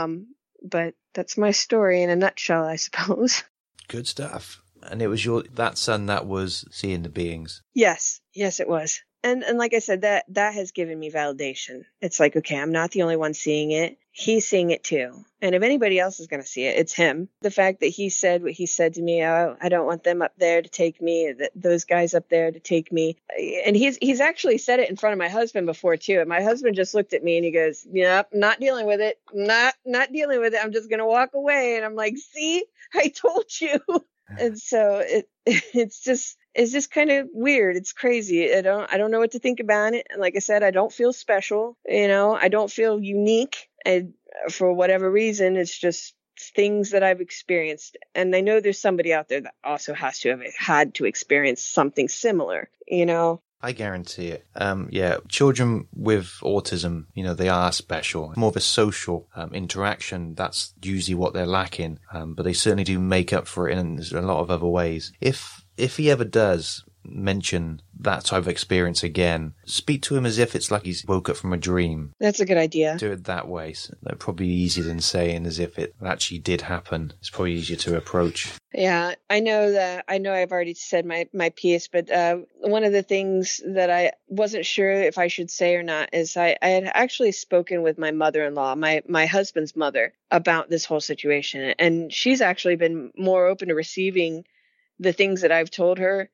But that's my story in a nutshell, I suppose. Good stuff. And it was that son that was seeing the beings. Yes, it was. And like I said, that has given me validation. It's like, okay, I'm not the only one seeing it. He's seeing it too. And if anybody else is going to see it, it's him. The fact that he said what he said to me, oh, I don't want them up there to take me, those guys up there to take me. And he's actually said it in front of my husband before too. And my husband just looked at me and he goes, yep, not dealing with it. Not dealing with it. I'm just going to walk away. And I'm like, see, I told you. And so it's just kind of weird. It's crazy. I don't know what to think about it. And like I said, I don't feel special. I don't feel unique. And for whatever reason, it's just things that I've experienced. And I know there's somebody out there that also has to have had to experience something similar, I guarantee it. Children with autism, they are special. More of a social interaction, that's usually what they're lacking. But they certainly do make up for it in a lot of other ways. If he ever does mention that type of experience again, speak to him as if it's like he's woke up from a dream. That's a good idea. Do it that way. So that's probably easier than saying as if it actually did happen. It's probably easier to approach. Yeah, I know I've already said my piece, but one of the things that I wasn't sure if I should say or not is I had actually spoken with my mother-in-law, my husband's mother, about this whole situation. And she's actually been more open to receiving the things that I've told her.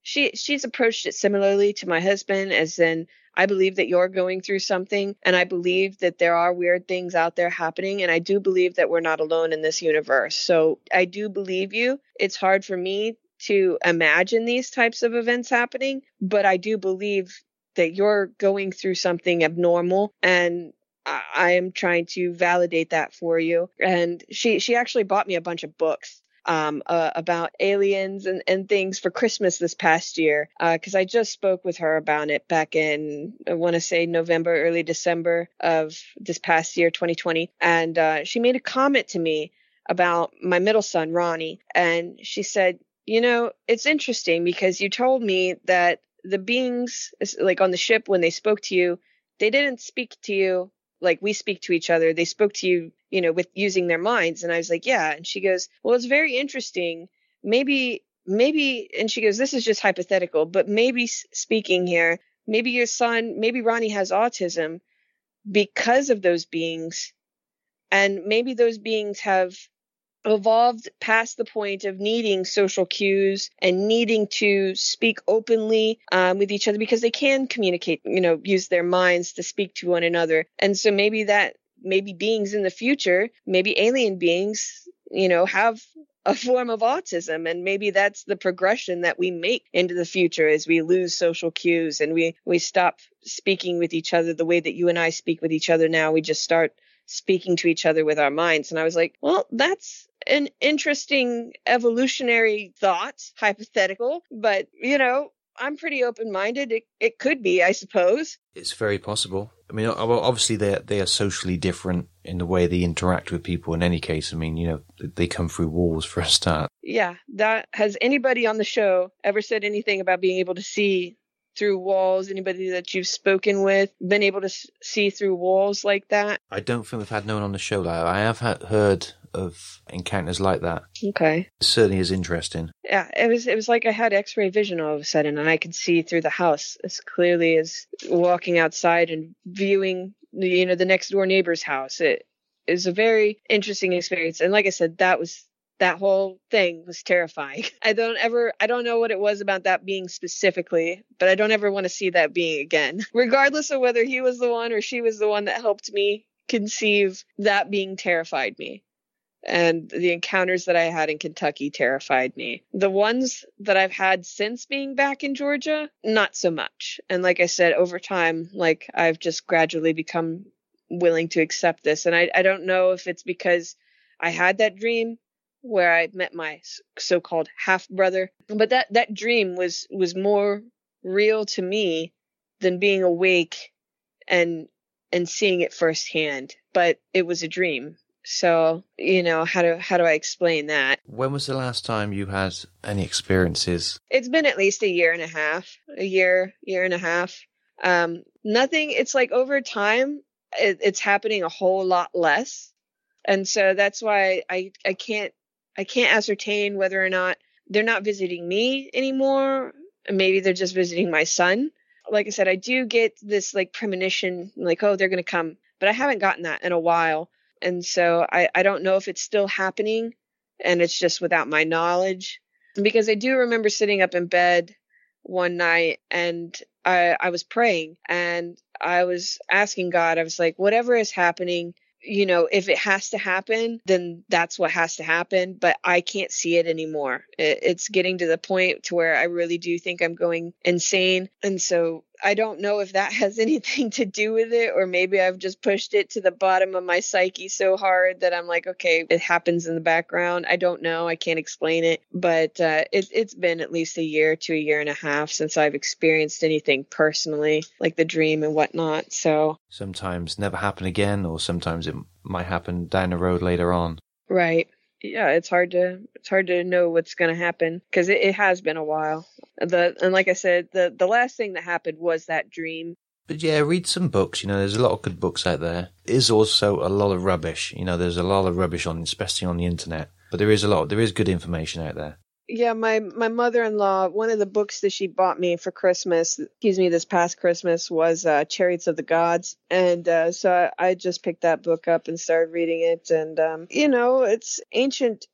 she's approached it similarly to my husband, as in, I believe that you're going through something, and I believe that there are weird things out there happening, and I do believe that we're not alone in this universe. So I do believe you. It's hard for me to imagine these types of events happening, but I do believe that you're going through something abnormal, and I am trying to validate that for you. And she actually bought me a bunch of books about aliens and things for Christmas this past year, because I just spoke with her about it back in, I want to say, November, early December of this past year, 2020. And she made a comment to me about my middle son, Ronnie. And she said, you know, it's interesting because you told me that the beings, like on the ship, when they spoke to you, they didn't speak to you like we speak to each other. They spoke to you, you know, with using their minds. And I was like, yeah. And she goes, well, it's very interesting. Maybe, and she goes, this is just hypothetical, but maybe speaking here, maybe your son, maybe Ronnie has autism because of those beings. And maybe those beings have evolved past the point of needing social cues and needing to speak openly with each other, because they can communicate, you know, use their minds to speak to one another. And so maybe beings in the future, maybe alien beings, you know, have a form of autism, and maybe that's the progression that we make into the future as we lose social cues and we stop speaking with each other the way that you and I speak with each other now. We just start speaking to each other with our minds. And I was like, well, that's an interesting evolutionary thought, hypothetical, but, you know, I'm pretty open-minded. It could be, I suppose. It's very possible. I mean, obviously they are socially different in the way they interact with people in any case. I mean, you know, they come through walls for a start. Yeah. Has anybody on the show ever said anything about being able to see through walls? Anybody that you've spoken with been able to see through walls like that? I don't think we've had no one on the show like that. I have heard of encounters like that. Okay. It certainly is interesting. Yeah, it was like I had X-ray vision all of a sudden, and I could see through the house as clearly as walking outside and viewing, you know, the next door neighbor's house. It is a very interesting experience, and like I said, that whole thing was terrifying. I don't know what it was about that being specifically, but I don't ever want to see that being again. Regardless of whether he was the one or she was the one that helped me conceive, that being terrified me. And the encounters that I had in Kentucky terrified me. The ones that I've had since being back in Georgia, not so much. And like I said, over time, like I've just gradually become willing to accept this. And I don't know if it's because I had that dream where I met my so-called half brother, but that dream was more real to me than being awake and seeing it firsthand. But it was a dream. So, you know, how do I explain that? When was the last time you had any experiences? It's been at least a year and a half. Nothing. It's like over time, it's happening a whole lot less. And so that's why I can't ascertain whether or not they're not visiting me anymore. Maybe they're just visiting my son. Like I said, I do get this like premonition, like, oh, they're going to come. But I haven't gotten that in a while. And so I don't know if it's still happening and it's just without my knowledge. Because I do remember sitting up in bed one night and I was praying and I was asking God, I was like, whatever is happening, you know, if it has to happen, then that's what has to happen. But I can't see it anymore. It's getting to the point to where I really do think I'm going insane. And so I don't know if that has anything to do with it, or maybe I've just pushed it to the bottom of my psyche so hard that I'm like, okay, it happens in the background. I don't know. I can't explain it. But it's been at least a year to a year and a half since I've experienced anything personally, like the dream and whatnot. So sometimes never happen again, or sometimes it might happen down the road later on. Right. Yeah, it's hard to know what's going to happen because it has been a while. And like I said, the last thing that happened was that dream. But yeah, read some books. You know, there's a lot of good books out there. There is also a lot of rubbish. You know, there's a lot of rubbish especially on the internet. But there is good information out there. Yeah, my mother-in-law, one of the books that she bought me for Christmas, this past Christmas, was Chariots of the Gods. And so I just picked that book up and started reading it. And, you know, it's ancient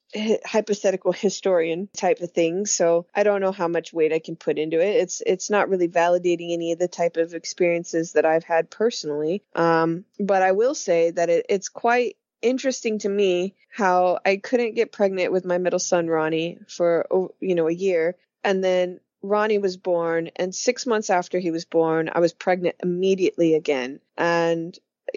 hypothetical historian type of thing, so I don't know how much weight I can put into it. It's not really validating any of the type of experiences that I've had personally. But I will say that it's quite interesting to me how I couldn't get pregnant with my middle son Ronnie for a year, and then Ronnie was born, and 6 months after he was born, I was pregnant immediately again. And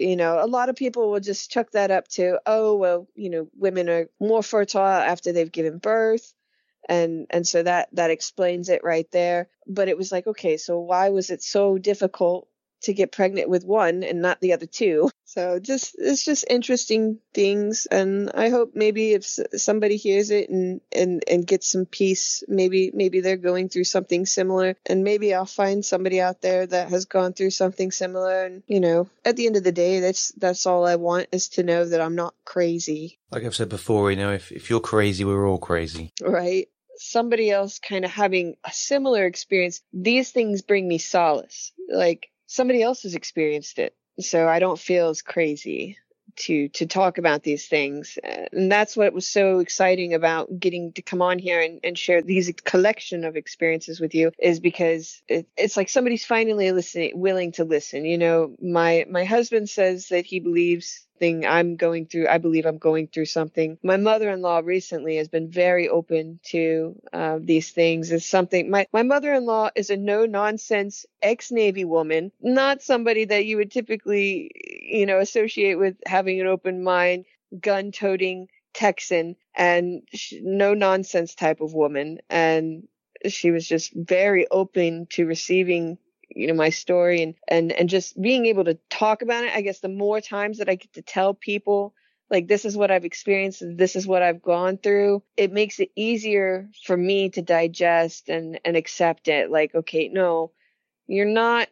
a lot of people will just chuck that up to, oh, well, women are more fertile after they've given birth. And so that explains it right there. But it was like, okay, so why was it so difficult to get pregnant with one and not the other two? So it's just interesting things. And I hope maybe if somebody hears it and gets some peace, maybe they're going through something similar, and maybe I'll find somebody out there that has gone through something similar. And, at the end of the day, that's all I want, is to know that I'm not crazy. Like I've said before, if you're crazy, we're all crazy. Right. Somebody else kind of having a similar experience, these things bring me solace. Like, somebody else has experienced it, so I don't feel as crazy to talk about these things. And that's what was so exciting about getting to come on here and share these collection of experiences with you, is because it's like somebody's finally willing to listen. My husband says that he believes I'm going through. I believe I'm going through something. My mother-in-law recently has been very open to these things. It's something. My mother-in-law is a no-nonsense ex-Navy woman, not somebody that you would typically, associate with having an open mind, gun-toting Texan, and no-nonsense type of woman. And she was just very open to receiving my story and just being able to talk about it. I guess the more times that I get to tell people, like, this is what I've experienced, this is what I've gone through, it makes it easier for me to digest and accept it. Like, okay, no, you're not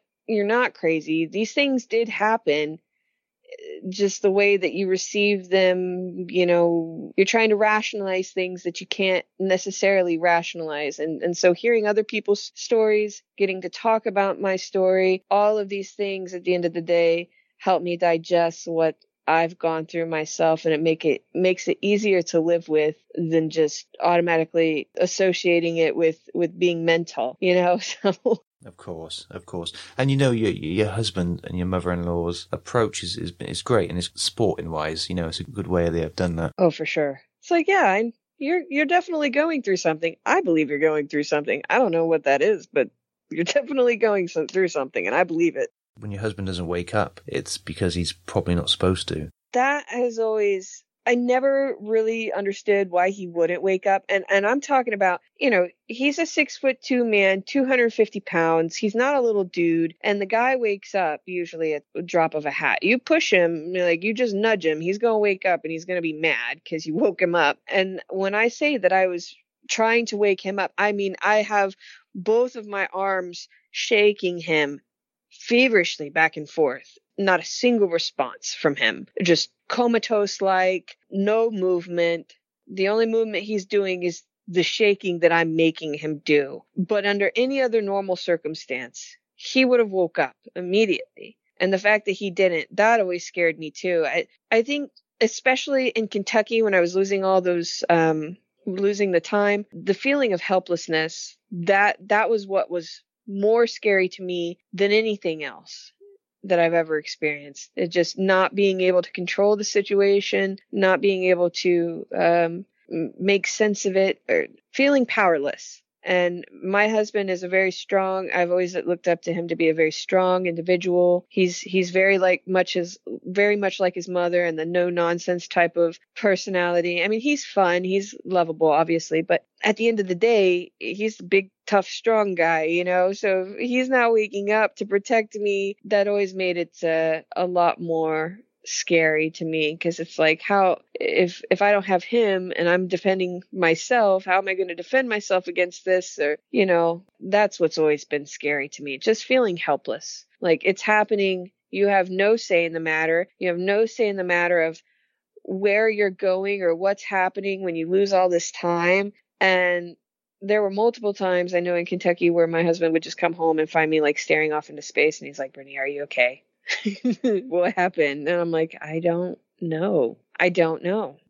crazy. These things did happen. Just the way that you receive them, you're trying to rationalize things that you can't necessarily rationalize. And so hearing other people's stories, getting to talk about my story, all of these things at the end of the day help me digest what I've gone through myself, and it makes it easier to live with than just automatically associating it with being mental, so. Of course. And your husband and your mother-in-law's approach is great, and it's sporting wise, it's a good way they have done that. Oh, for sure. It's like, yeah, you're definitely going through something. I believe you're going through something. I don't know what that is, but you're definitely going through something, and I believe it. When your husband doesn't wake up, it's because he's probably not supposed to. That has always, I never really understood why he wouldn't wake up. And I'm talking about, he's a 6'2" man, 250 pounds. He's not a little dude. And the guy wakes up usually at a drop of a hat. You push him, like, you just nudge him, he's going to wake up and he's going to be mad because you woke him up. And when I say that I was trying to wake him up, I mean, I have both of my arms shaking him feverishly back and forth. Not a single response from him. Just comatose-like, no movement. The only movement he's doing is the shaking that I'm making him do. But under any other normal circumstance, he would have woke up immediately. And the fact that he didn't, that always scared me too. I think, especially in Kentucky, when I was losing all those, losing the time, the feeling of helplessness, that was what was more scary to me than anything else that I've ever experienced. It's just not being able to control the situation, not being able to make sense of it, or feeling powerless. And my husband is I've always looked up to him to be a very strong individual. He's very much like his mother, and the no nonsense type of personality. I mean, he's fun, he's lovable, obviously, but at the end of the day, he's a big, tough, strong guy, so if he's not waking up to protect me, that always made it a lot more scary to me, because it's like, how if I don't have him and I'm defending myself, how am I going to defend myself against this? Or that's what's always been scary to me, just feeling helpless. Like, it's happening, you have no say in the matter. You have no say in the matter of where you're going or what's happening when you lose all this time. And there were multiple times I know in Kentucky where my husband would just come home and find me like staring off into space, and he's like, "Brittany, are you okay?" What happened? And I'm like, I don't know.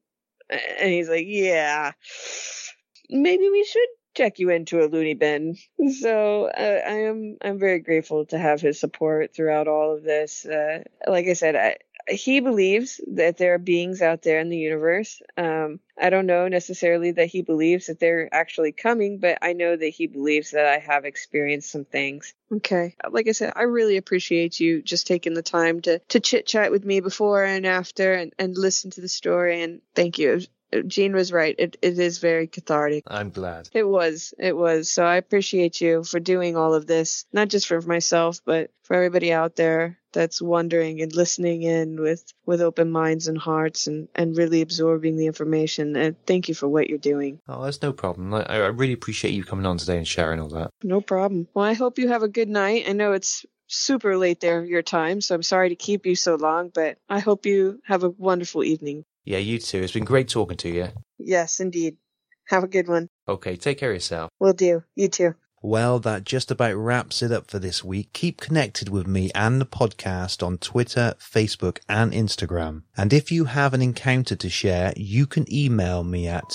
And he's like, yeah, maybe we should check you into a loony bin. So I'm very grateful to have his support throughout all of this. Like I said, he believes that there are beings out there in the universe. I don't know necessarily that he believes that they're actually coming, but I know that he believes that I have experienced some things. Okay. Like I said, I really appreciate you just taking the time to chit chat with me before and after and listen to the story. And thank you. Gene was right. It is very cathartic. I'm glad. It was. So I appreciate you for doing all of this, not just for myself, but for everybody out there that's wondering and listening in with open minds and hearts and really absorbing the information. And thank you for what you're doing. Oh, that's no problem. I really appreciate you coming on today and sharing all that. No problem. Well, I hope you have a good night. I know it's super late there your time, so I'm sorry to keep you so long, but I hope you have a wonderful evening. Yeah, you too. It's been great talking to you. Yes, indeed. Have a good one. Okay, take care of yourself. Will do. You too. Well, that just about wraps it up for this week. Keep connected with me and the podcast on Twitter, Facebook, and Instagram. And if you have an encounter to share, you can email me at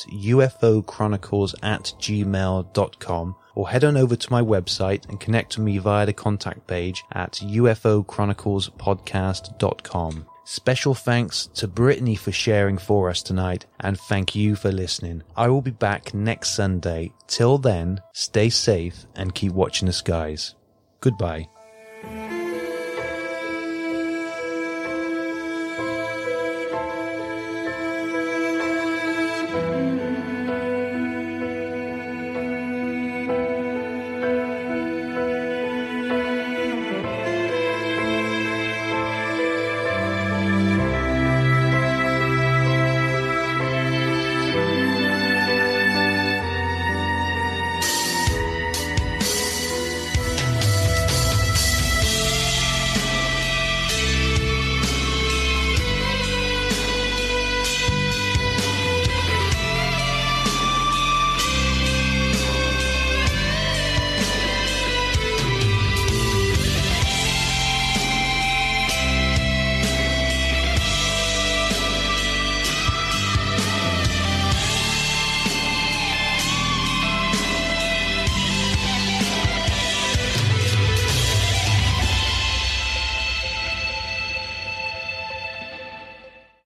ufochronicles@gmail.com or head on over to my website and connect with me via the contact page at ufochroniclespodcast.com. Special thanks to Brittany for sharing for us tonight, and thank you for listening. I will be back next Sunday. Till then, stay safe and keep watching the skies. Goodbye.